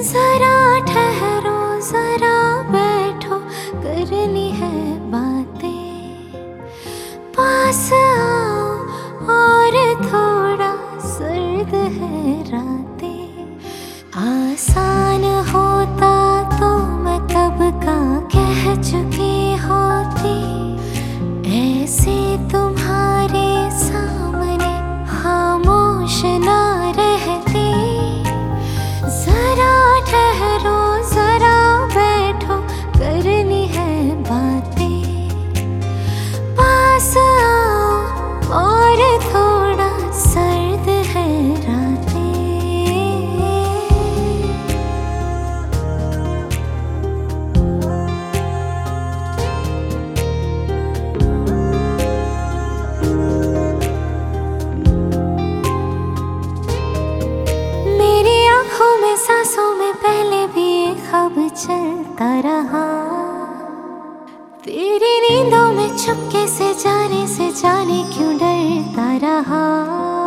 जरा ठहरो, जरा बैठो, करनी है बातें। पास आओ और थोड़ा सर्द है रातें। आसान होता तो मैं कब का कह चुकी होती, ऐसे तुम्हारे सामने खामोश ना रहती। जरा ठहरो, जरा बैठो, करनी है बातें। पास आओ और थोड़ा सर्द है रातें। मेरी आँखों में, सांसों में पहले भी ये ख्वाब चलता रहा। तेरी नींदों में चुपके से जाने क्यों डरता रहा।